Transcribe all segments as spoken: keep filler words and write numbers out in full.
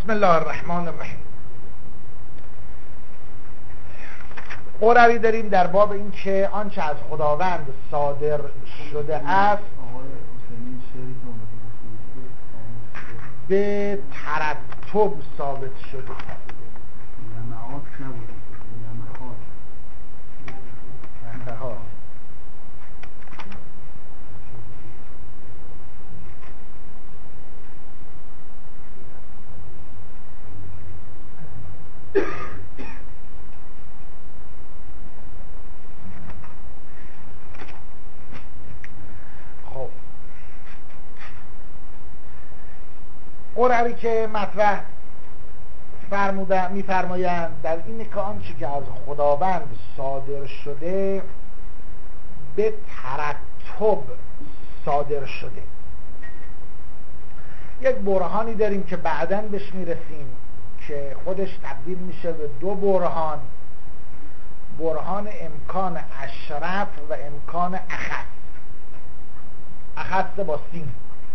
بسم الله الرحمن الرحیم. قراری داریم در باب این که آنچه از خداوند صادر شده است به ترتب ثابت شده. لمعات نبوده، لمحات لمحات خب قراری که مطرح فرمودن میفرمایند در این که آنچه که از خداوند صادر شده به ترتب صادر شده. یک برهانی داریم که بعداً بهش میرسیم که خودش تبدیل میشه به دو برهان، برهان امکان اشرف و امکان اخص. اخص با سین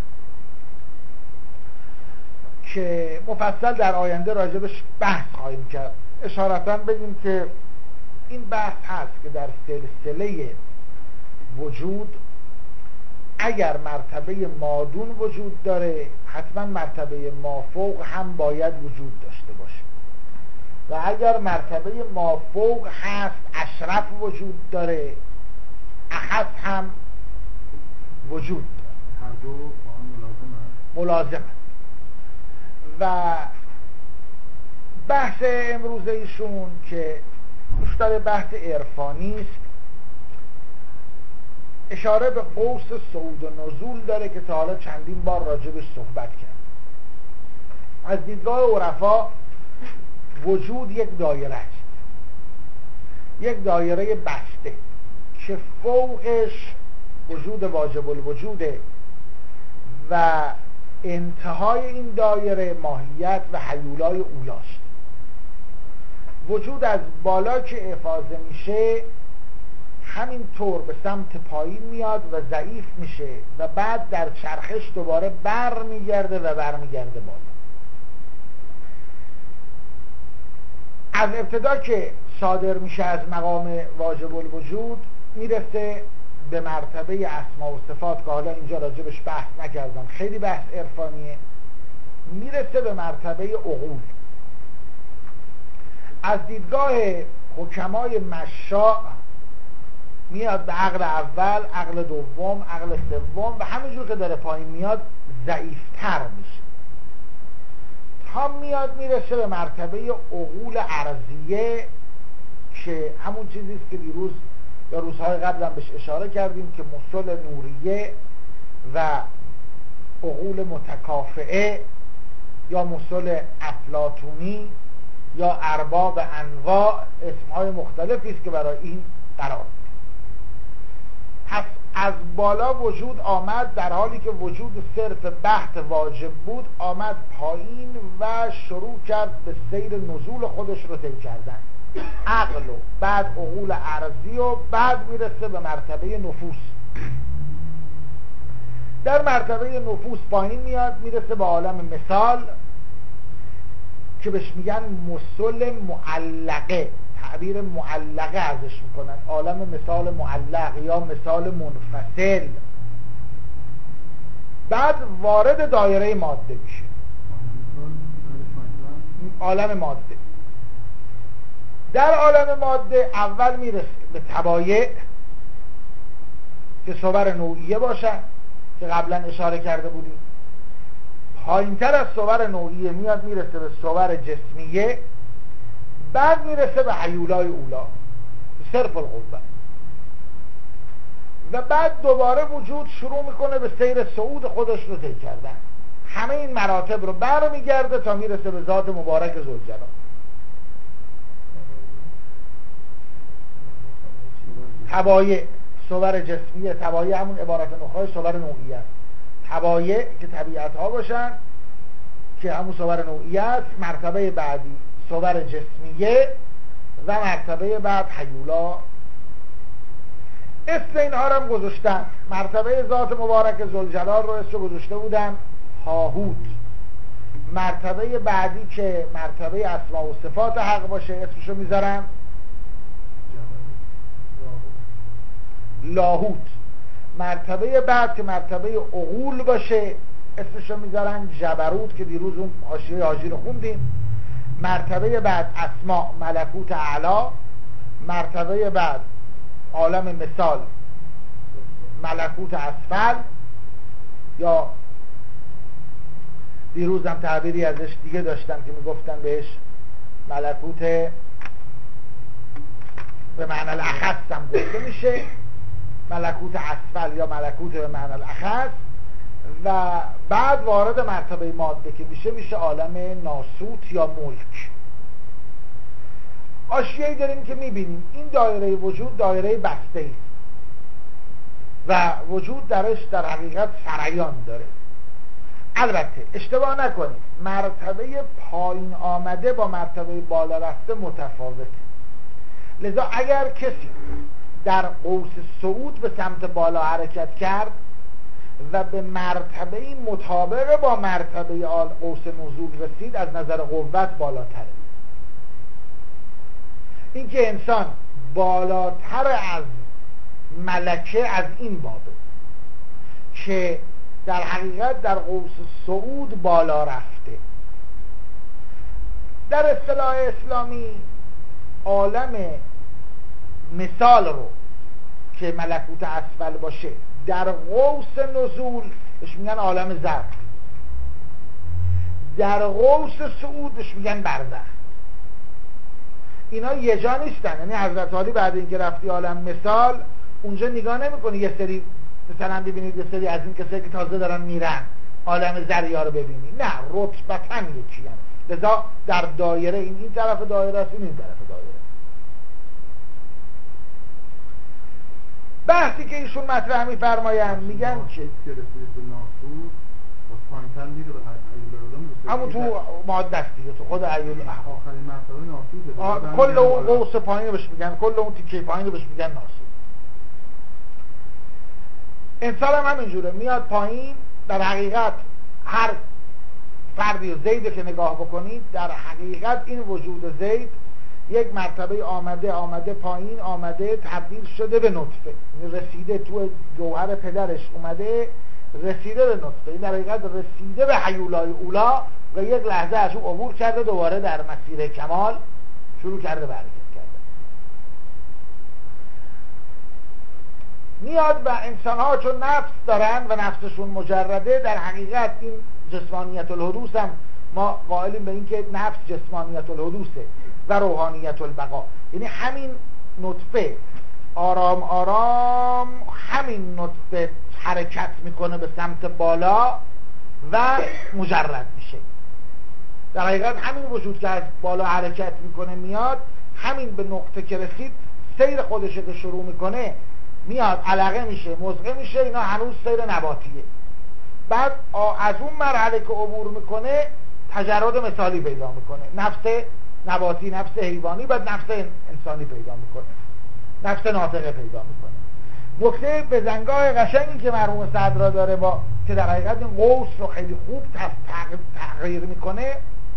که مفصل در آینده راجبش بحث خواهیم کرد. اشارتاً بگیم که این بحث هست که در سلسله وجود اگر مرتبه مادون وجود داره، حتما مرتبه مافوق هم باید وجود داشته باشه، و اگر مرتبه مافوق هست اشرف وجود داره، اخص هم وجود داره، هر دو با هم ملازم ملازم. و بحث امروز ایشون که بیشتر بحث عرفانی است، اشاره به قوس صعود و نزول داره که تا حالا چندین بار راجبش صحبت کرد. از دیدگاه عرفا وجود یک دایره است، یک دایره بسته که فوقش وجود واجب الوجوده و انتهای این دایره ماهیت و حیولای اولاست. وجود از بالا که افاضه میشه همین طور به سمت پایین میاد و ضعیف میشه و بعد در چرخش دوباره بر میگرده و بر میگرده بالا. از ابتدا که صادر میشه از مقام واجب الوجود میرسه به مرتبه اسما و صفات که حالا اینجا راجبش بحث نکردم، خیلی بحث عرفانیه. میرسه به مرتبه عقول. از دیدگاه حکمای مشاء میاد به عقل اول، عقل دوم، عقل سوم و همینجور که داره پایین میاد ضعیفتر میشه تا میاد میرسه به مرتبه عقول ارضیه که همون چیزیست که دیروز یا روزهای قبل هم بهش اشاره کردیم که مصل نوریه و عقول متکافئه یا مصل افلاطونی یا ارباب انواع اسمهای مختلفی است که برای این قرار. پس از بالا وجود آمد، در حالی که وجود صرف بحث واجب بود آمد پایین و شروع کرد به سیر نزول خودش رو طی کردن. عقل و بعد عقول ارضی و بعد میرسه به مرتبه نفوس. در مرتبه نفوس پایین میاد میرسه به عالم مثال که بهش میگن مصل معلقه، تعبیر معلقه ازش میکنن، عالم مثال معلق یا مثال منفصل. بعد وارد دایره ماده میشه، عالم ماده. در عالم ماده اول میرسه به طبایع که صور نوعیه باشن که قبلا اشاره کرده بودیم. پایینتر از صور نوعیه میاد میرسه به صور جسمیه، بعد میرسه به حیولای اولا صرف القوه، و بعد دوباره وجود شروع میکنه به سیر صعود خودش رو طی کردن. همه این مراتب رو بر میگرده تا میرسه به ذات مبارک ذوالجلال. طبایع صور جسمیه، طبایع همون عبارت نخواهی صور نوعیه است. طبایع که طبیعت ها باشن که همون صور نوعیه است. مرتبه بعدی صور جسمیه و مرتبه بعد حیولا. اسم اینها رو هم گذاشتن. مرتبه ذات مبارک ذوالجلال رو اسم گذاشته بودن هاهوت. مرتبه بعدی که مرتبه اسماء و صفات حق باشه اسمشو میذارن لاهوت. مرتبه بعد که مرتبه عقول باشه اسمشو میذارن جبروت که دیروز اون حاشیه حاجی رو خوندیم. مرتبه بعد اسماء ملکوت اعلا. مرتبه بعد عالم مثال ملکوت اسفل، یا دیروزم تعبیری ازش دیگه داشتم که میگفتن بهش ملکوت به معنی الاخص هم گفته میشه، ملکوت اسفل یا ملکوت به معنی الاخص. و بعد وارد مرتبه ماده که میشه میشه عالم ناسوت یا ملک. آشیایی داریم که میبینیم این دایره وجود دایره بسته است و وجود درش در حقیقت سریان داره. البته اشتباه نکنید، مرتبه پایین آمده با مرتبه بالا رفته متفاوته. لذا اگر کسی در قوس صعود به سمت بالا حرکت کرد و به مرتبه مطابق با مرتبه قوس نزول رسید از نظر قوت بالاتره. اینکه انسان بالاتر از ملکه از این بابه که در حقیقت در قوس صعود بالا رفته. در اصطلاح اسلامی عالم مثال رو که ملکوت اسفل باشه در قوس نزول بهش میگن عالم زرد، در قوس صعود بهش میگن برزخ. اینا یه جا نیستن. یعنی حضرت علی بعد اینکه رفتی عالم مثال اونجا نگاه نمی‌کنی یه سری مثلا ببینید یه سری از این کسایی که تازه دارن میرن عالم ذریا رو ببینی، نه، رتبتاً یکی هم. لذا در دایره این این طرف دایره است، این این طرف دایره. بحثی که ایشون مطرح می‌فرمایند میگن که همون تو ماده است دیگه، تو خود ایول آخرین مرتبه ناسوت، کل اون قوس پایین بهش میگن، کل اون تیکه پایین بهش میگن ناسوت. انسان هم همینجوره، میاد پایین. در حقیقت هر فردی زید که نگاه بکنید در حقیقت این وجود زید یک مرتبه آمده آمده پایین آمده تبدیل شده به نطفه، رسیده تو جوهر پدرش اومده رسیده به نطفه، این در حقیقت رسیده به حیولای اولا و یک لحظه از او عبور کرده دوباره در مسیر کمال شروع کرده به حرکت کرده. میاد و انسان ها چون نفس دارن و نفسشون مجرده، در حقیقت این جسمانیت الحدوث هم ما قائلیم به این که نفس جسمانیت الحدوثه و روحانیت البقا. یعنی همین نطفه آرام آرام همین نطفه حرکت میکنه به سمت بالا و مجرد میشه. در حقیقت همین وجود که از بالا حرکت میکنه میاد، همین به نقطه که رسید سیر خودش که شروع میکنه میاد علقه میشه مزغه میشه، اینا هنوز سیر نباتیه. بعد از اون مرحله که عبور میکنه تجرد مثالی پیدا میکنه، نفس نباتی، نفس حیوانی، بعد نفس انسانی پیدا میکنه، نفس ناطقه پیدا میکنه. نکته بزنگاه قشنگی که مرحوم صدرا داره با که در حقیقت این قوس رو خیلی خوب تغییر میکنه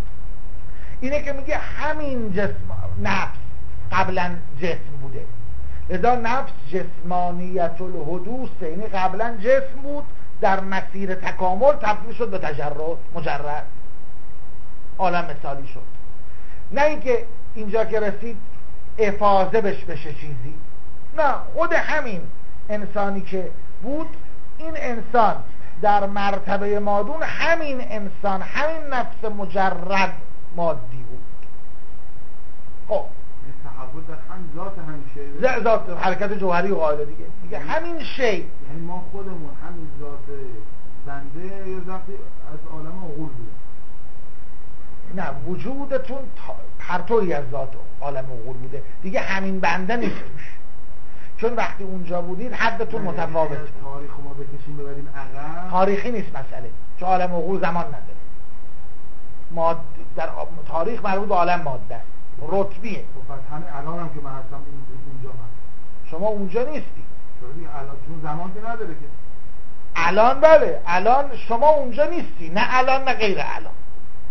اینه که میگه همین جسم نفس قبلا جسم بوده، لذا نفس جسمانیت الحدوث، یعنی قبلا جسم بود در مسیر تکامل تبدیل شد به تجرد مجرد عالم مثالی شد. نه اینکه اینجا که رسید افاضه بش بشه چیزی، نه، خود همین انسانی که بود، این انسان در مرتبه مادون همین انسان همین نفس مجرد مادی بود. خب تحول در هم ذات همین شی، ذات حرکت جوهری و قائله دیگه میگه همین شی، یعنی ما خودمون همین ذات بنده یا ذاتی از عالم عقول بوده. نه، وجودتون هر طوری از ذات عالم عقول بوده دیگه، همین بنده نیست توش، چون وقتی اونجا بودید حدتون متفاوت. تاریخ ما بکشیم ببریم عقب، تاریخی نیست مسئله، چون عالم عقول زمان نداره. ماد در تاریخ مربوط به عالم ماده است، رتبیه. خب همین الان هم که من هستم اونجا هست، شما اونجا نیستی. الان چون زمان که نداره که. الان بله، الان شما اونجا نیستی، نه الان نه غیر الان.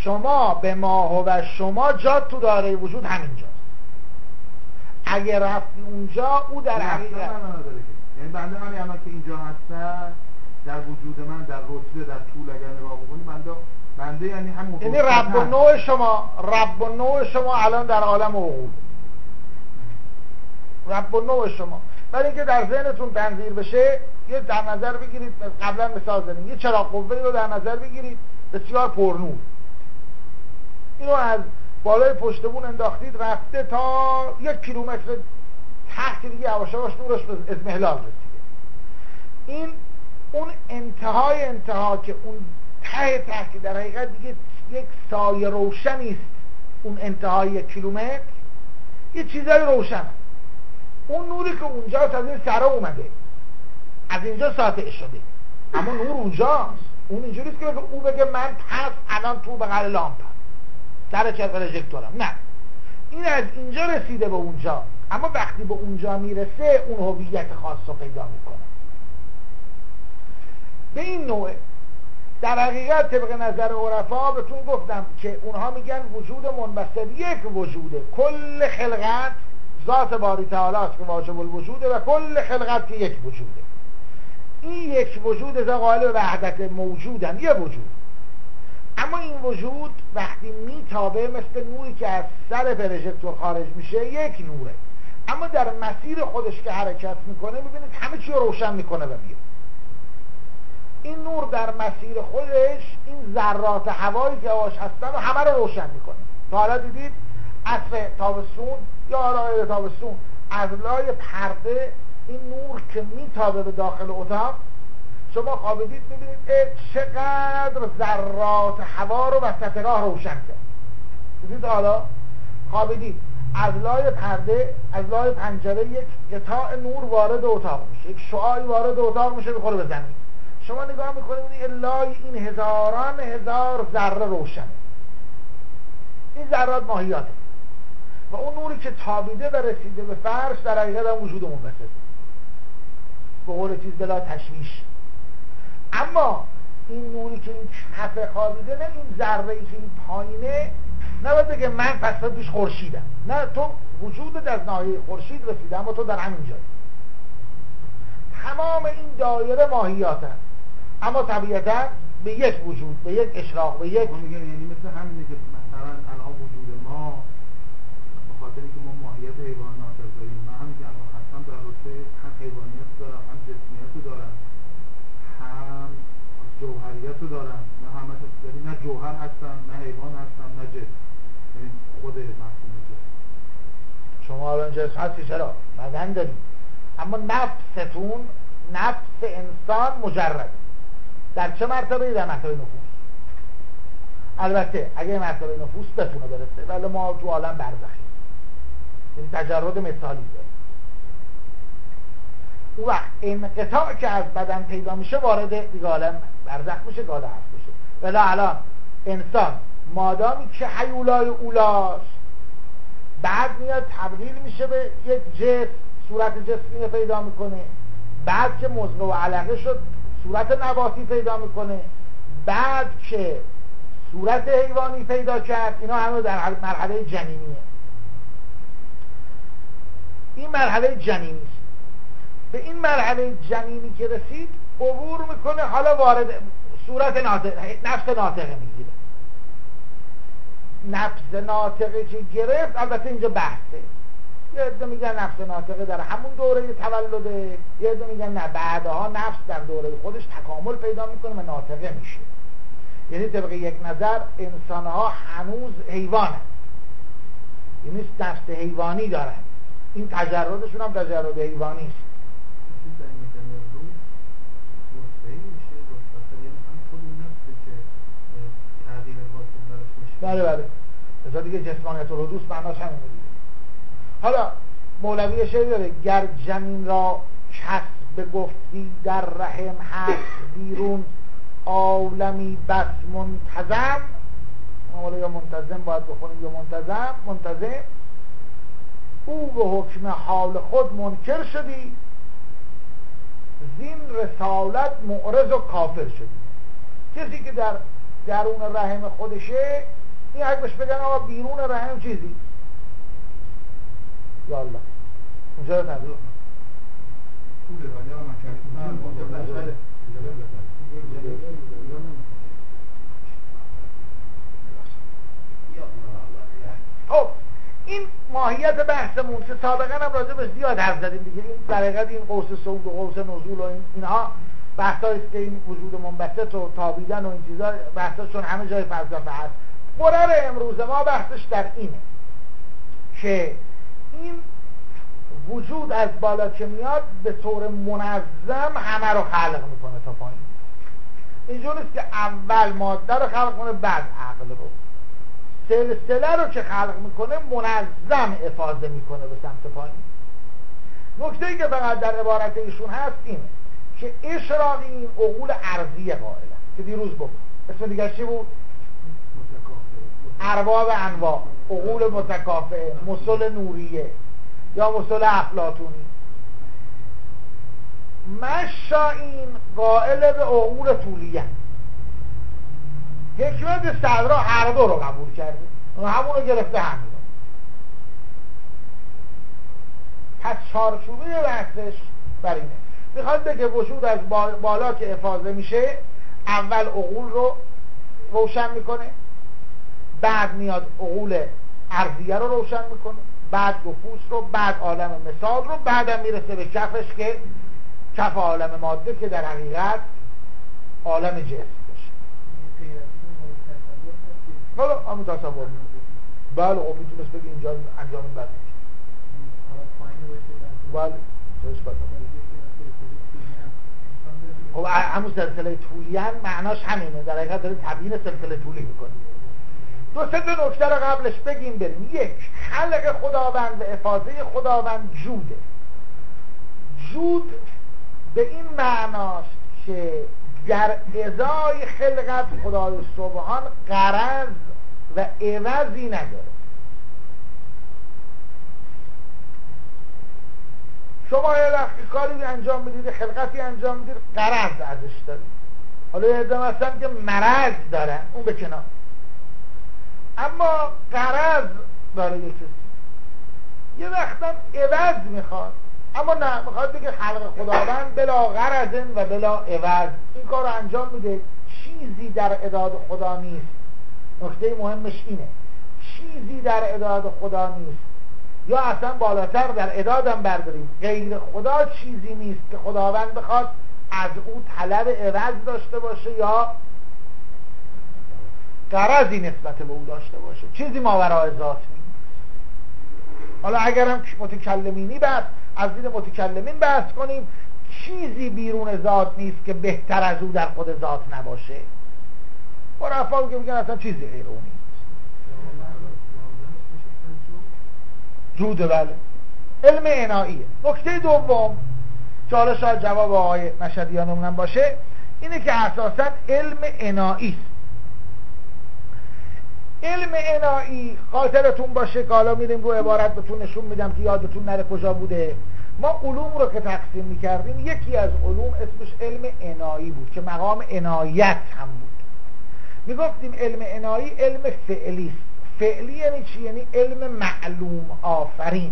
شما به ما و شما جا تو دایره وجود همینجاست. اگه رفتی اونجا او در حقیقت یعنی بنده همین الان که اینجا هستم در وجود من در رتبه در طول اگر نگاه بکنی بنده بنده یعنی همون یعنی رب و نوع شما رب و نوع شما الان در عالم عقول رب و نوع شما. برای اینکه در ذهنتون تنظیر بشه یه در نظر بگیرید، قبلا مثال زدیم، یه چراغ قوه‌ای رو در نظر بگیرید بسیار پرنور، اینو از بالای پشت بون انداختید رفته تا یک کیلومتر تحت دیگه یواش یواش نورش به اضمحلال رسیده. این اون انتهای انتها که اون ته ته که در حقیقت دیگه یک سایه روشنی است، اون انتهای یک کیلومتر یه چیزای روشنه. اون نوری که اونجاست از این سرا اومده، از اینجا ساطع شده، اما نور اونجاست. اون اینجوریست که او بگه من پس الان تو بغل لامپم سر چرخ رژکتورم، نه، این از اینجا رسیده به اونجا، اما وقتی به اونجا میرسه اون هویت خاص رو پیدا میکنه. به این نوع در حقیقت طبق نظر عرفا بهتون گفتم که اونها میگن وجود منبسط یک وجوده، کل خلقت ذات باری تعالی است که واجب الوجوده و کل خلقت که یک وجوده. این یک وجود از قائل به وحدت موجودن، یه وجود، اما این وجود وقتی میتابه مثل نوری که از سر پروژکتور خارج میشه یک نوره، اما در مسیر خودش که حرکت میکنه میبینید همه چی رو روشن میکنه و میره. این نور در مسیر خودش این ذرات هوایی که هواش هستن و همه رو روشن میکنه. تا حالا دیدید عصر تابستون یا آرای تابستون از لای پرده این نور که میتابه به داخل اتاق، شما خوابیدید میبینید چقدر ذرات هوا رو وسط راه روشن کرد. دیدید حالا خوابیدید از لای پرده، از لای پنجره یک قطاع نور وارد اتاق میشه، یک شعاعی وارد اتاق میشه میخوره به زمین. شما نگاه میکنید این لای این هزاران هزار ذره روشنه. این ذرات ماهیاته و اون نوری که تابیده و رسیده به فرش در حقیقت هم وجود منبسط به قول چیز بلا تشویش. اما این نوری که این کف خوابیده، نه این ذره‌ای که این پایینه نباید بگه من پس پیش خورشیدم، نه، تو وجودت از ناحیه خورشید رسیده اما تو در همین جایی. تمام این دایره ماهیات هست اما طبیعتا به یک وجود، به یک اشراق، به یک میگن یعنی مثل همینه که مثلا الان وجود ما به خاطری که ما ماهیت حیوانات داریم، من هم که الان هستم در رتبه هم حیوانیت دارم، هم جسمیت دارم، هم جوهریت دارم، نه همه داریم، نه جوهر هستم، نه حیوان هستم، نه جسم، یعنی خود مفهوم جسم. شما الان جسم هستی، چرا؟ بدن داریم، اما نفستون، نفس انسان مجرد در چه مرتبه؟ در مرتبه نفوس. البته اگه مرتبه نفوس بتونه برسه، ولی ما تو عالم برزخیم، این تجرد مثالی داره. اون وقت انقطاع که از بدن پیدا میشه وارد دیگه عالم برزخ میشه، گاده هست میشه. ولی الان انسان مادامی که حیولای اولاست، بعد میاد تبدیل میشه به یک جسم، صورت جسمی پیدا میکنه، بعد که مضغه و علقه شد صورت نباتی پیدا میکنه، بعد که صورت حیوانی پیدا کرد. اینا همه در مرحله جنینیه. این مرحله جنینی است. به این مرحله جنینی که رسید عبور میکنه، حالا وارد صورت ناطقه، نفس ناطقه میگیره. نفس ناطقه که گرفت، البته اینجا بحثه، یه عده میگن نفس ناطقه در همون دوره تولده، یه عده میگن نه، بعدها نفس در دوره خودش تکامل پیدا میکنه و ناطقه میشه. یعنی طبق یک نظر انسانها هنوز حیوانن، یعنی نفس حیوانی دارن، این تجردشون هم تجرد حیوانی است. بله بله، مثلا دیگه جسمانیت و حدوث معناش همینه دیگه. حالا مولوی شعر داره گر جنین را کسب گفتی در رحم هست بیرون عالمی بس منتظم. حالا یا منتظم باید بخونیم یا منتظم. منتظم او به حکم حال خود منکر شدی، زین رسالت معرض و کافر شدی. کسی که در درون رحم خودشه، این اگه بهش بگن آقا بیرون رحم چیزی یالله اونجا رو نداره خب این ماهیت بحثمون که سابقا هم راجع به زیاد حرف زدیم دیگه. این در حقیقت این قوس صعود و قوس نزول و این اینها بحثایی است که این وجود منبسط و تابیدن و این چیزا بحثاشون همه جای فلسفه هست. قرار امروز ما بحثش در اینه که این وجود از بالا که میاد به طور منظم همه رو خلق میکنه تا پایین. اینجور نیست که اول ماده رو خلق کنه بعد عقل رو. سلسله رو که خلق میکنه منظم افاضه میکنه به سمت پایین. نکته‌ای که فقط در عبارت ایشون هست اینه که اشراق این عقول ارضیه قائله که دیروز گفت اسم دیگه چی بود؟ ارباب انواع، عقول متکافئه، مسل نوریه یا مسل افلاطونی. مشائین قائل به عقول طولیه. حکمت صدرا هر دو رو قبول کرده، همون رو گرفته همین رو. پس چارچوبه بحثش بر اینه، میخواد بگه وجود از بالا که افاضه میشه اول عقول رو روشن میکنه، بعد میاد عقول ارضیه رو روشن میکنه، بعد نفوس رو، بعد عالم مثال رو، بعدم میرسه به کفش که کف عالم ماده که در حقیقت عالم جسم باشه. بله همون تصور. بله خب میتونست بگه اینجا انجام این بد میشه. بله توش بد. خب همون سلسله طولیان معناش همینه، در حقیقت داره تبیین سلسله طولی میکنه. دو سه تا نکته رو قبلش بگیم بریم. یک، خلق خداوند و افاضه خداوند جوده. جود به این معناست که در ازای خلقت خدای سبحان غرض و عوضی نداره. شما یه وقتی کاری انجام بدید، خلقتی انجام بدید، غرض ازش دارید. حالا یه عده هستن که مرض دارن، اون به کنار، اما غرض داره یه کسی. یه وقتا عوض میخواد، اما نه، میخواد بگه خلق خداوند بلا غرضن و بلا عوض این کار رو انجام میده. چیزی در اعداد خدا نیست. نکته مهمش اینه، چیزی در اعداد خدا نیست، یا اصلا بالاتر در اعدادم برداریم، غیر خدا چیزی نیست که خداوند بخواد از او طلب عوض داشته باشه یا غرضی نسبت به او داشته باشه. چیزی ماورای ذات نیست. حالا اگرم متکلمینی بحث از دید متکلمین بحث کنیم، چیزی بیرون ذات نیست که بهتر از او در خود ذات نباشه. عرفا که میگن اصلا چیزی غیر اون نیست. جوده. بله علم عناییه. نکته دوم که حالا شاید جواب آقای مشهدیانمون هم باشه اینه که اساسا علم عنایی است. علم عنایی خاطرتون باشه که حالا میریم رو عبارت بهتون نشون میدم که یادتون نره کجا بوده. ما علوم رو که تقسیم میکردیم یکی از علوم اسمش علم عنایی بود که مقام عنایت هم بود. میگفتیم علم عنایی علم فعلی است. فعلی یعنی چی؟ یعنی علم معلوم آفرین.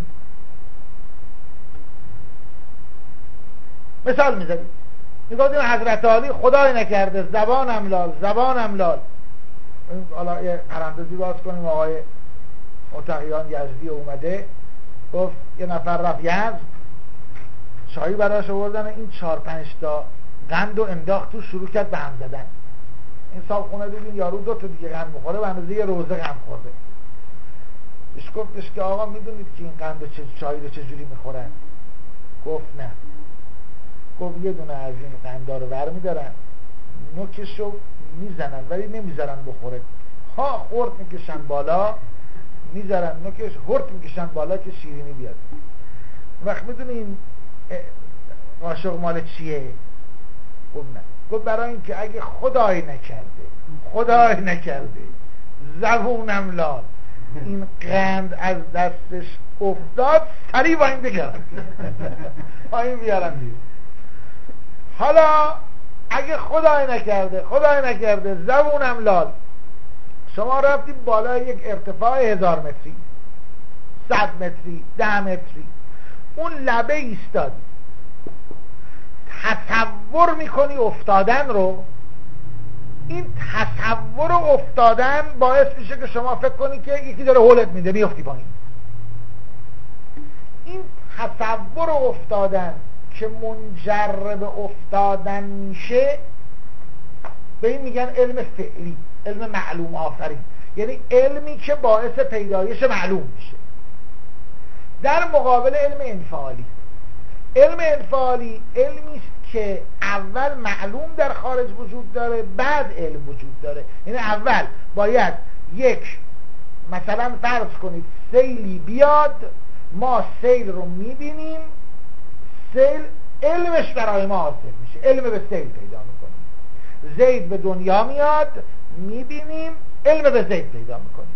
مثال میزدیم، میگفتیم حضرت عالی خدای نکرده زبانم لال زبانم لال. حالا یه پرانتزی باز کنیم، آقای متقیان یزدی اومده گفت یه نفر رفت یزد، چایی براش آوردن، این چهار پنج تا قند و انداخت تو، شروع کرد به هم زدن. این صاحب خونه دیدین یارو دو تا دیگه قند میخوره، به اندازه یه روزه قند خورده. بهش گفتش که آقا میدونید که این قند و چه چای رو چجوری میخورن؟ گفت نه. گفت یه دونه از این قندا رو ور میدارن، نوکشو میزنن ولی نمیذارن بخوره، ها خورد میکشن بالا، میذارن نوکش، هرت میکشن بالا که شیرینی بیاد. وقت میدونین قاشق مال چیه؟ گفت نه. گفت برای اینکه اگه خدای نکرده خدای نکرده زبونم لال این قند از دستش افتاد، سریع با این بگرم با این بیارم دید. حالا اگه خدای نکرده خدای نکرده زبونم لال شما رفتید بالای یک ارتفاع هزار متری، صد متری، ده متری، اون لبه ایستادی، تصور میکنی افتادن رو. این تصور افتادن باعث میشه که شما فکر کنی که یکی داره هولت میده میفتی پایین. این تصور افتادن که منجر به افتادن میشه به این میگن علم فعلی، علم معلوم آفرین، یعنی علمی که باعث پیدایش معلوم میشه. در مقابل علم انفعالی، علم انفعالی علمی است که اول معلوم در خارج وجود داره بعد علم وجود داره. یعنی اول باید یک، مثلا فرض کنید سیلی بیاد، ما سیل رو میبینیم، سیل علمش برای ما حاصل میشه، علم به سیل پیدا میکنیم. زید به دنیا میاد، میبینیم، علم به زید پیدا میکنیم.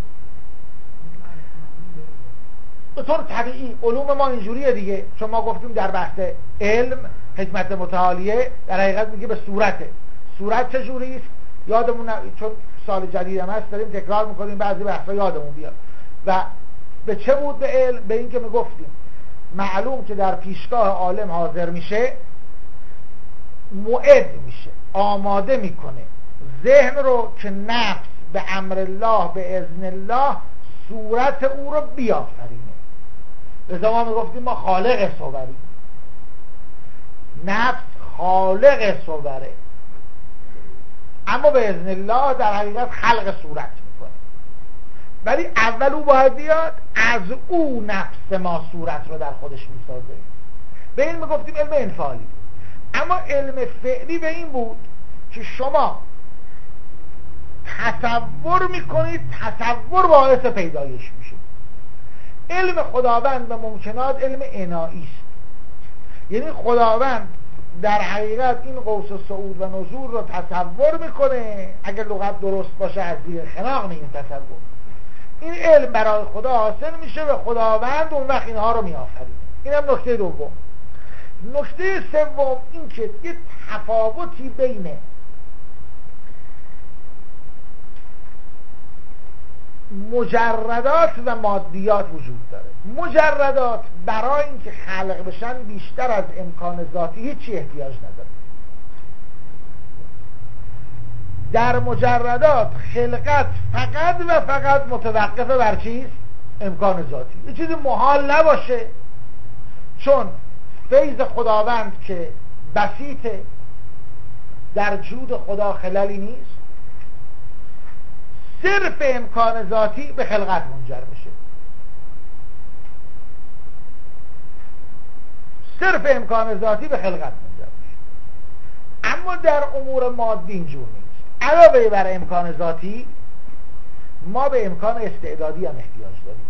به طور طبیعی علوم ما اینجوریه دیگه، چون ما گفتیم در بحث علم حکمت متعالیه در حقیقت میگه به صورته. صورت چجوری است؟ یادمون ن... چون سال جدید هم هست داریم تکرار میکنیم بعضی بحثا یادمون بیاد. و به چه بود به علم؟ به این که میگفتیم معلوم که در پیشگاه عالم حاضر میشه، معد میشه، آماده میکنه ذهن رو که نفس به امر الله به اذن الله صورت او رو بیافرینه. لذا ما میگفتیم ما خالق صوریم، نفس خالق صوره، اما به اذن الله در حقیقت خلق صورت میکنه. ولی اول او باید بیاد، از او نفس ما صورت رو در خودش میسازه. به این میگفتیم علم انفعالی. اما علم فعلی به این بود که شما تصور میکنید، تصور باعث پیدایش میشه. علم خداوند به ممکنات علم انایی است، یعنی خداوند در حقیقت این قوس صعود و نزول رو تصور میکنه، اگر لغت درست باشه از زیر خناق این تصور، این علم برای خدا حاصل میشه و خداوند اون وقت اینها رو میآفرینه. این هم نکته دوم. نکته سوم این که یه تفاوتی بین مجردات و مادیات وجود داره. مجردات برای اینکه خلق بشن بیشتر از امکان ذاتی هیچی احتیاج نداره. در مجردات خلقت فقط و فقط متوقفه بر چیست؟ امکان ذاتی. یه چیزی محال نباشه، چون فیض خداوند که بسیطه، در جود خدا خللی نیست، صرف امکان ذاتی به خلقت منجر میشه. صرف امکان ذاتی به خلقت منجر میشه. اما در امور مادی اینجور نیست. علاوه بر امکان ذاتی ما به امکان استعدادی هم احتیاج داریم.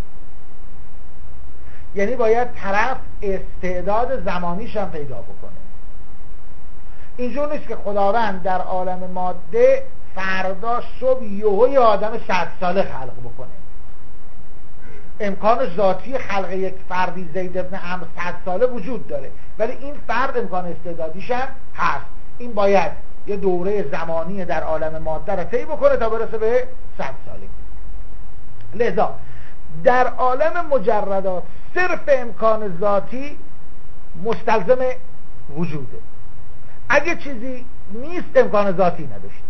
یعنی باید طرف استعداد زمانیش هم پیدا بکنه. اینجور نیست که خداوند در عالم ماده فردا صبح یهوی آدم صد ساله خلق بکنه. امکان ذاتی خلق یک فردی زید ابن عمرو صد ساله وجود داره، ولی این فرد امکان استعدادیش هم هست. این باید یه دوره زمانی در عالم ماده رو طی بکنه تا برسه به صد سالی. لذا در عالم مجردات صرف امکان ذاتی مستلزم وجوده. اگه چیزی نیست امکان ذاتی نداشته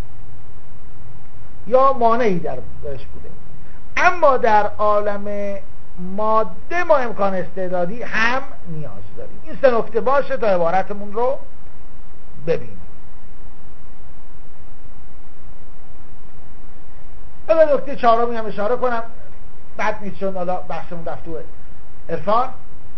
یا مانعی در درش بوده. اما در عالم ماده ما امکان استعدادی هم نیاز داریم. این سه نکته باشه تا عبارتمون رو ببینیم. حالا نکته چهارمی هم اشاره کنم، بعد نیست چون حالا بحثمون دفتوه عرفان.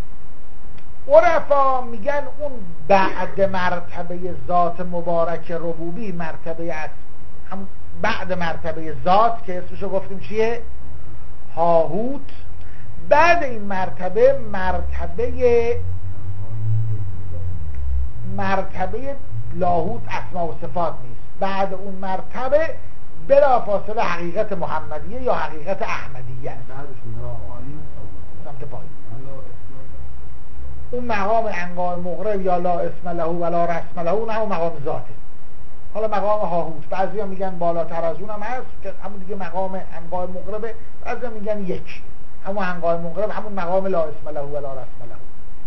عرفا میگن اون بعد مرتبه ذات مبارک ربوبی، مرتبه از هم بعد مرتبه ذات که اسمشو گفتیم چیه؟ هاهوت. بعد این مرتبه مرتبه مرتبه لاهوت اسما و صفات نیست. بعد اون مرتبه بلا فاصله حقیقت محمدیه یا حقیقت احمدیه است. سمت پایین اون مقام انقاء مغرب یا لا اسم له ولا رسم له، نه اون مقام ذاته. حالا مقام هاهوت، بعضی ها میگن بالاتر از اونم هست که همون دیگه مقام عنقای مقربه، بعضی ها میگن یک همون عنقای مقرب همون مقام لا اسم له و لا رسم له.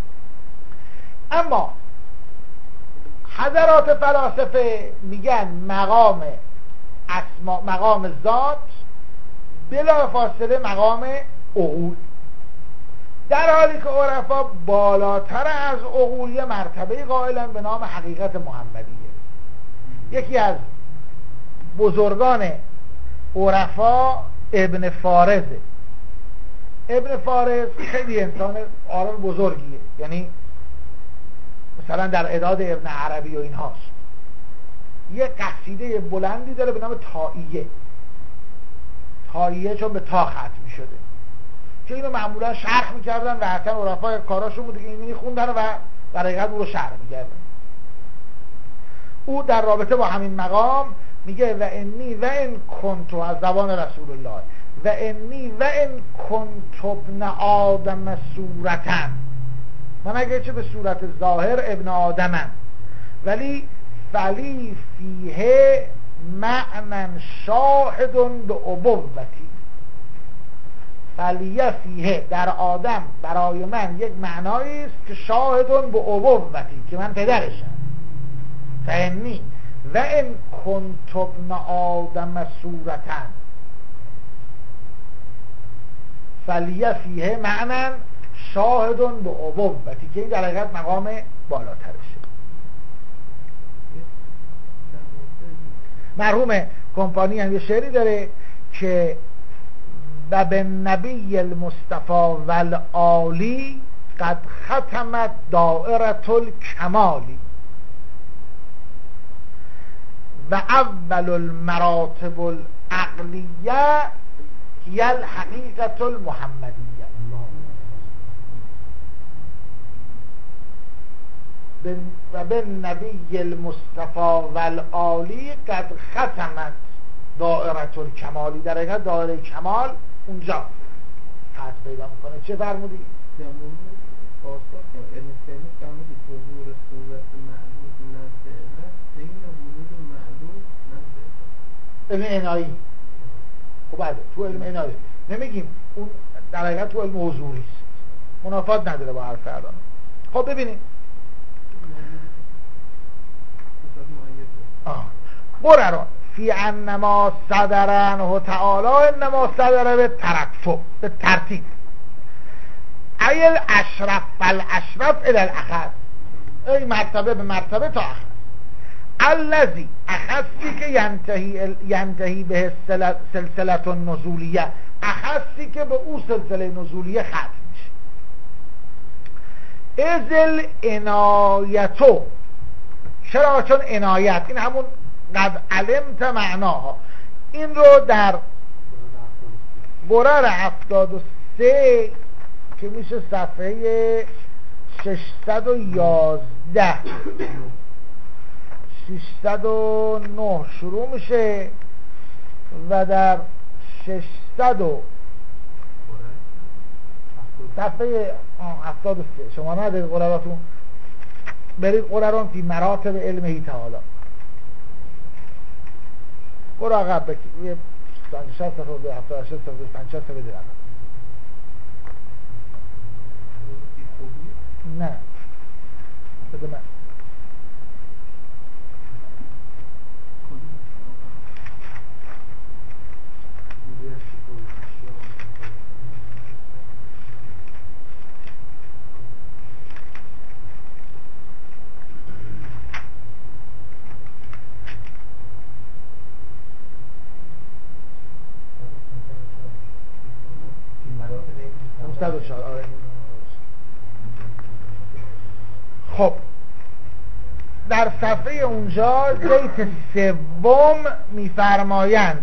اما حضرات فلاسفه میگن مقام اسما، مقام ذات بلا فاصله مقام عقول، در حالی که عرفا بالاتر از عقول یه مرتبه قائلن به نام حقیقت محمدیه. یکی از بزرگان عرفا ابن فارزه. ابن فارز خیلی انسان عارف بزرگیه، یعنی مثلا در اعداد ابن عربی و اینهاست. یه قصیده بلندی داره به نام تائیه. تائیه چون به تا ختم شده، که اینو معمولا شرح میکردن و حتی عرفا کاراشون بود که اینو میخوندن و در حقیقت اون رو شرح میکردن. او در رابطه با همین مقام میگه و انی و ان کنتو، از زبان رسول الله، و انی و ان کنت ابن آدم صورتن، من اگه چه به صورت ظاهر ابن آدمم، ولی فلی فیه معنن شاهدون به ابوتی، فلیه فیه در آدم برای من یک معنایی است که شاهدون به ابوتی، که من پدرشم. فانی و ان کنت ابن آدم صورتن فلیه فیه معنن شاهدون به ابوتی، که این در حقیقت مقام بالاترشه. مرحوم کمپانی هم یه شعری داره که و به نبی المصطفى والعالی قد ختمت دائرة الکمالی و اول المراتب العقلیه هی الحقیقة المحمدیه. و به نبی المصطفى والعالی قد ختمت دائرة الکمالی، در حقیقت دائره کمال اونجا فتح پیدا میکنه. چه فرمودی؟ در مورد پاسخ علم فعلی فرمودی ظهور صورت معدود نزد علت این وجود معدود نزد علم عنایی. خب بعد تو علم عنایی نمیگیم اون در حقیقت تو علم حضوری است، منافات نداره با حرف الان. خب ببینیم برران فی انما صدرن و تعالی انما صدر به ترتب، به ترتیب ایل اشرف فالاشرف الی الاخذ، ای مرتبه به مرتبه تا اخذ، الذی اخذی که ینتهی ینتهی به سلسله النزولیه، اخذی که به او سلسله نزولیه ختم میشه. ازل عنایتو، چرا؟ چون عنایت این همون قد علمت معناها، این رو در برر هفتاد و سه که میشه صفحه ششصد و یازده ششصد و نه شروع میشه و در ششصد و صفحه هفتاد و سه شما ندارید قراراتون، برید قراران فی مراتب علمه تعالی، برو عقب بکی یه پنجاه شصت صفحه به هفتاد شصت صفحه پنجاه صفحه در عقب. نه بده من خب در صفحه اونجا بیت سوم میفرمایند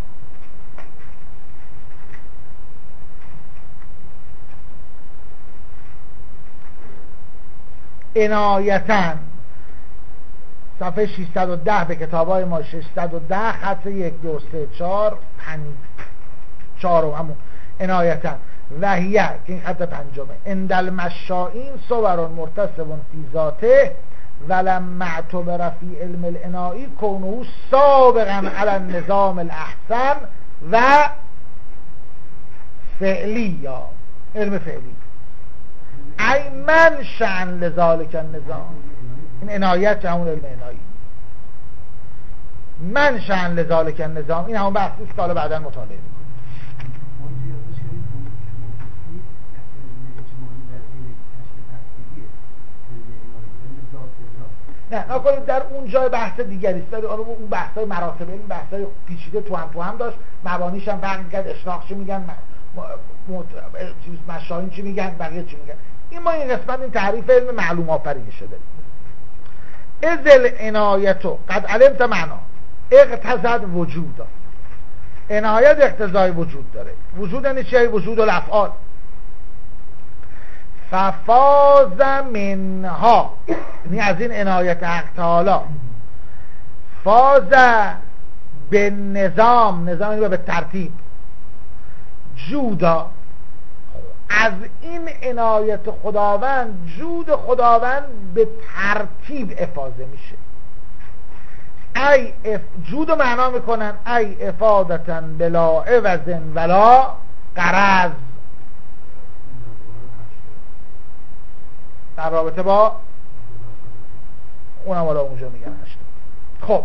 عنایتاً، صفحه ششصد و ده به کتابای ما ششصد و ده خط یک دو سه چهار پنج چهارم همون عنایتاً وحیه که این خط پنجمه، اندل مشائین صورون مرتسبون فی ذاته ولما اعتبر فی علم الانایی کونه سابقا علی النظام الاحسن و فعلی یا علم فعلی ای من شأن لذالک النظام. این عنایت همون علم انایی، من شأن لذالک النظام، این همون بحثی است که حالا بعدا مطالعه می‌کنیم. نه نکنید در اون جای بحث دیگری است، اون بحث‌های مراتب علم، بحث‌های پیچیده تو هم تو هم داشت، مبانیش هم فرق می‌کرد، اشراق چی میگن، مشاهین چی میگن، بقیه چی میگن. این ما این قسمت این تعریف علم معلوم آفرینی شده. ازل عنایتو قد علمت معنا اقتضت وجود. عنایت اقتضای وجود داره. وجود یعنی چی؟ وجود الافعال. ففاز منها، یعنی از این عنایت حق تعالی، فاز به نظام، نظام یعنی به ترتیب، جودا، از این عنایت خداوند، جود خداوند به ترتیب افاضه میشه. ای اف جود معنا میکنن ای افادتن بلا عوض ولا غرض، در رابطه با اونم حالا اونجا میگن هشت. خب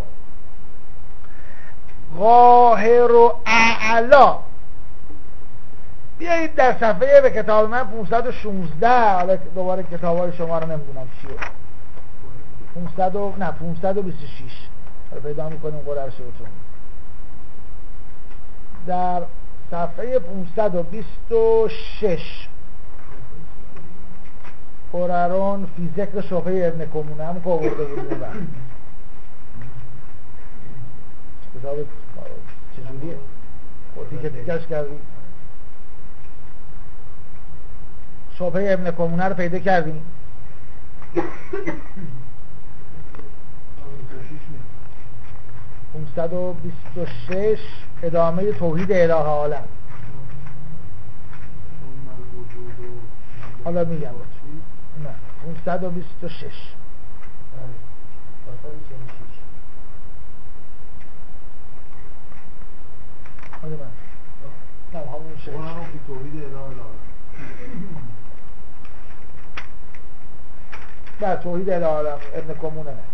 قاهر و اعلا، بیایید در صفحه به کتاب من پانصد و شانزده، حالا دوباره کتاب های شما رو نمیدونم چیه، پانصد و نه پانصد و بیست و شش حالا پیدا میکنیم قرار شدتون. در صفحه پانصد و بیست و شش قرارون فی ذکر شبهه ابن کمونه، همون که آورده بودیم و کتاب چجوریه؟ خودی که دیگرش کردیم شبهه ابن کمونه رو پیدا کردیم. پانصد و بیست و شش ادامه توحید اله عالم. حالا میگم نه پانصد و بیست و شش حالا من نه همون شش اونم که توحید اله عالم. نه توحید اله عالم ابن کمونه نه.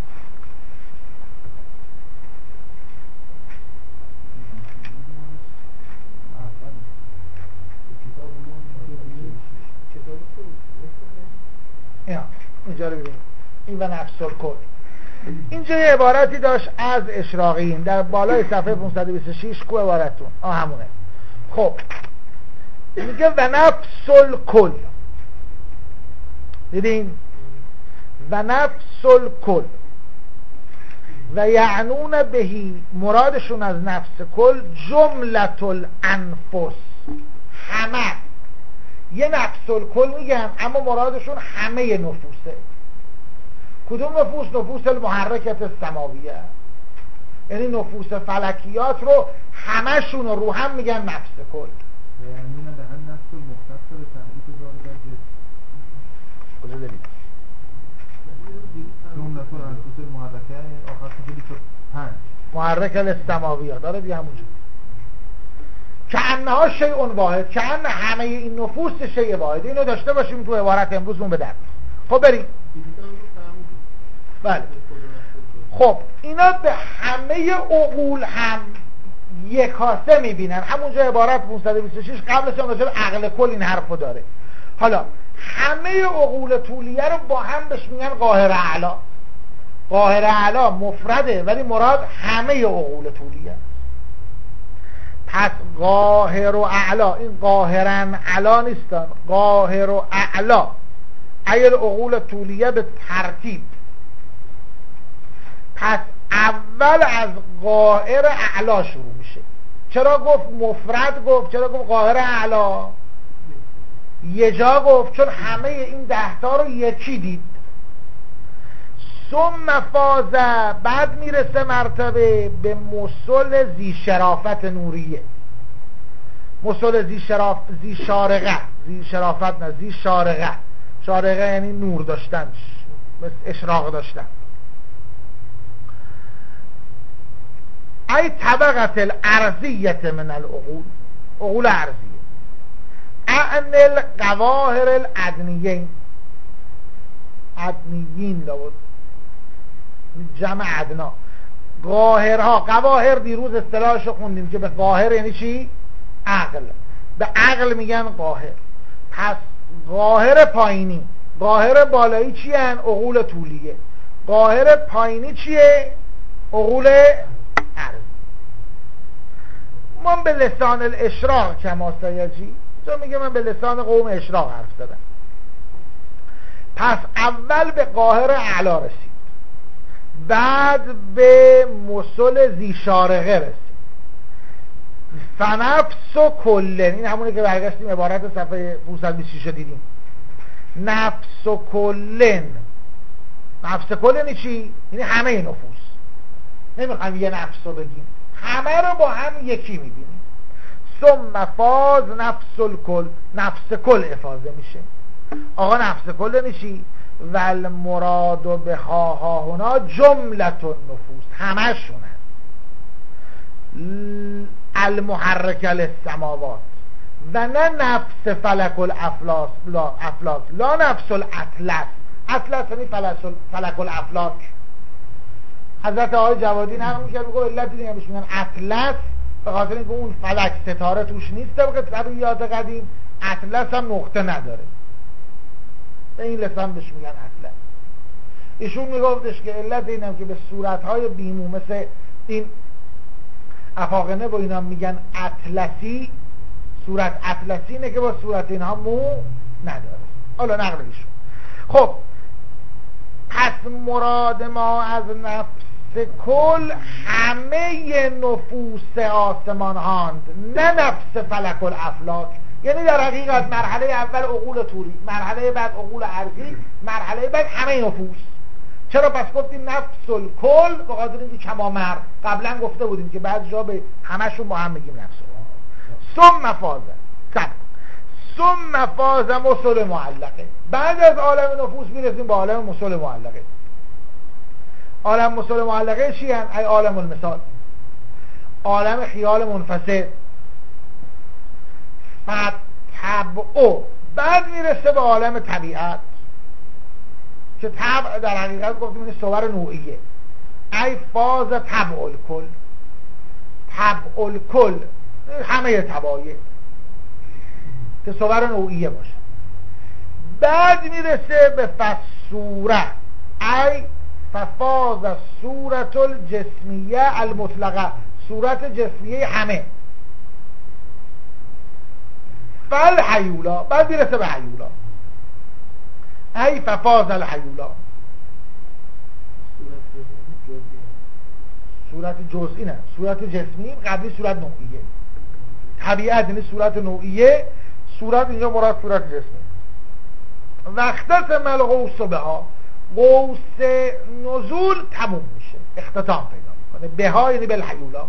اینا اینجا رو ببینید، این و نفس الکل. اینجا یه عبارتی داشت از اشراقیین در بالای صفحه پانصد و بیست و شش. کو عبارتون آه همونه. خب میگه و نفس الکل، دیدین؟ و نفس الکل و یعنون بهی، مرادشون از نفس کل جملت الانفس، همه. یه نفس الکل میگن اما مرادشون همه نفوسه. کدوم نفوس؟ نفوس المحرکت السماویه، یعنی نفوس فلکیات رو همشون رو هم میگن نفس کل. یعنی نه به هم نفس المختص به تعریف ذات در جسم. کجا دارید؟ جمله الانفس المحرکه آخر خیلی شد پنج محرک السماویه داره دیگه همونجا. که انها شیء واحد، که ان همه این نفوس شیء واحد. اینو داشته باشیم تو عبارت امروزمون به در. خب بریم. بله. خب اینا به همه عقول هم یکاسه میبینن. همونجا عبارت پانصد و بیست و شش قبلش هم راجع به عقل کل این حرفو داره. حالا همه عقول طولیه رو با هم بهش میگن قاهر اعلا. قاهر اعلا مفرده ولی مراد همه عقول طولیه. پس قاهر و اعلا، این قاهرن اعلا نیستن، قاهر و اعلا ایل عقول طولیه به ترتیب. پس اول از قاهر اعلا شروع میشه. چرا گفت مفرد گفت؟ چرا گفت قاهر اعلا؟ یه جا گفت چون همه این دهتا رو یکی دید. ثم فازه، بعد میرسه مرتبه به مسل زی شرافت نوریه. مسل زی, شراف... زی شارقه، زی شرافت نه زی شارقه. شارقه یعنی نور داشتن، اشراق داشتن. ای طبقت الارضیت من العقول، عقول ارضیه. اعن القواهر الادنیین، ادنیین لابد جمع ادنا، قاهرها. قواهر دیروز اصطلاحش خوندیم که به قاهر یعنی چی؟ عقل. به عقل میگن قاهر. پس قاهر پایینی، قاهر بالایی چی هن؟ عقول طولیه. قاهر پایینی چیه؟ عقول عرضی. من به لسان الاشراق کما سیجی، چون میگه من به لسان قوم اشراق حرف زدم. پس اول به قاهر اعلا رسید، بعد به مسل ذی شارقه رسید. فنفس و کلن، این همونه که برگشتیم عبارت صفحه پانصد و بیست و شش دیدیم. نفس و کلن، نفس کلن چی؟ یعنی همه نفوس. نمیخوایم یه نفس رو بگیم، همه رو با هم یکی میبینیم. ثم فاز نفس الکل، نفس کل افاظه میشه. آقا نفس کل یعنی چی؟ والمراد بها هنا جملت النفوس، همه شونه. المحرک للسماوات و نه نفس فلک الافلاک، لا افلاک، لا نفس الاطلس. اطلس یعنی فلک الافلاک. حضرت آقای جوادی نقل می‌کرد میگه علت دیگه میگن اطلس به خاطر اینکه اون فلک ستاره توش نیست، طبق طبیعیات قدیم. اطلس هم نقطه نداره، به این لسان بهش میگن اطلس. ایشون میگفتش که علت اینم که به صورت‌های بیمو مثل این افاقنه با اینا میگن اطلسی، صورت اطلسی اینه که با صورت اینها مو نداره. حالا نقل ایشون. خب پس مراد ما از نفس کل همه نفوس آسمان هاند، نه نفس فلک الافلاک. یعنی در حقیقت مرحله اول عقول طوری، مرحله بعد عقول ارضی، مرحله بعد همه نفوس. چرا پس گفتیم نفس الکل؟ به خاطر اینکه کما مر قبلا گفته بودیم که بعد جا به همشون با هم میگیم نفس الکل. ثم فاز سب ثم فاز مسل معلقه. بعد از عالم نفوس میرسیم به عالم مسل معلقه. عالم مسل معلقه چی هن؟ ای عالم المثال، عالم خیال منفصل. فتبعو، بعد میرسه به عالم طبیعت که طبع در حقیقت گفتیم این صور نوعیه. ای فاز طبع الکل، طبع الکل همه طبایع که صور نوعیه باشه. بعد میرسه به فصوره، ای ففاز صورت الجسمیه المطلقه، صورت جسمیه همه. فل حیولا، بعد میرسه به حیولا، ای ففاز الحیولا، صورت جزئی نه، صورت جسمی. قبلی صورت نوعیه. طبیعت یعنی صورت نوعیه، صورت اینجا مراد صورت جسمی. وقتت مل غوث بها، غوث نزول تموم میشه، اختتام پیدا میکنه. بها یعنی بالحیولا،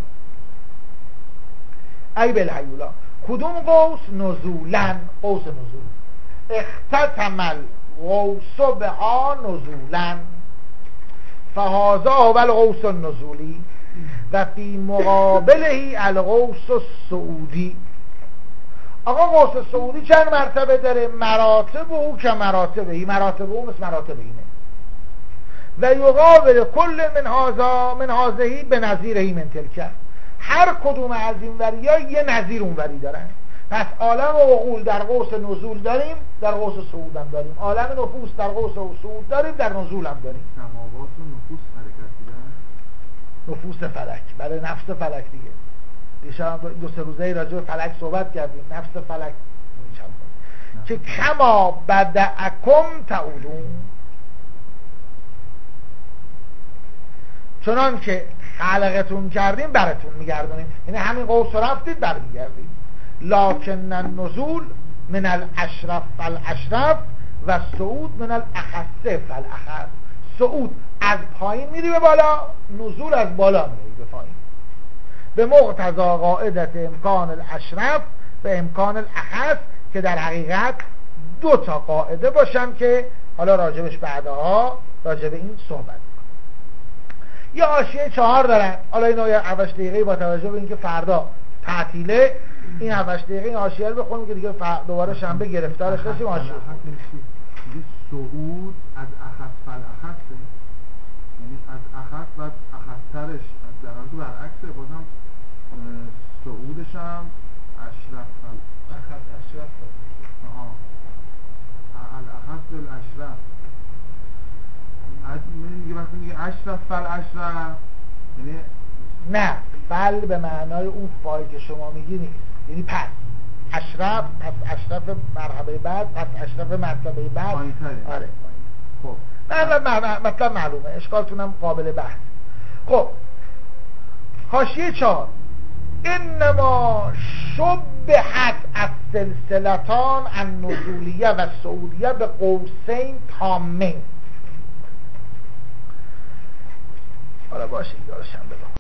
ای بالحیولا. کدوم غوث؟ نزولن، غوث نزول. اختتم الغوث بها نزولن، فهذا هو الغوث النزولی و فی مقابله الغوث السعودی. آقا غوث سعودی چند مرتبه داره؟ مراتب او که مراتبه، مراتب او مثل مراتب اینه. و یقابل کل من هذا من هذه به نظیره من تلک. هر کدوم از این وریا یه نظیر اون وری دارن. پس عالم عقول در غوث نزول داریم، در غوث صعود هم داریم. عالم نفوس در غوث صعود داریم، در نزول هم داریم. سماوات و نفوس حرکت دیدن، نفوس فلک، برای نفس فلک دیگه. دیشب دو سه روزه راجع به فلک صحبت کردیم. نفس فلک که کما بدعکم تعودون، چنان که خلقتون کردیم براتون میگردونیم. یعنی همین قوس رفتید برمیگردید. لکن النزول من الاشرف فالاشرف و صعود من الاخص فالاخص. صعود از پایین میری به بالا، نزول از بالا میری به پایین، به مقتضا قاعدت امکان الاشرف به امکان الاخص، که در حقیقت دو تا قاعده باشن که حالا راجبش بعدها راجع به این صحبت میکنه. یه حاشیه چهار دارن. حالا اینا یه هفت دقیقه با توجه به اینکه فردا تعطیله این هفت دقیقه این حاشیه رو بخونیم که دیگه دوباره شنبه گرفتارش داشتیم حاشیه. میگه صعود از اخص فالاخصه، یعنی از اخص بعد اخص‌ترش از در حالی که برعکسه، بازم صعودش هم اشرف فال اخص اشرف آها الاخص بالاشرف. از میگه وقتی میگه اشرف فالاشرف یعنی نه، فل به معنای اون فای که شما میگی نیست، یعنی پس اشرف، پس اشرف مرحبه بعد، پس اشرف مرتبه بعد. آره خب نه مطلب معلومه، اشکالتونم قابل بحث. خب حاشیه چهار، انما شبهت از سلسلتان النزولیه و سعودیه به قوسین تامین. حالا باشه دیگه شنبه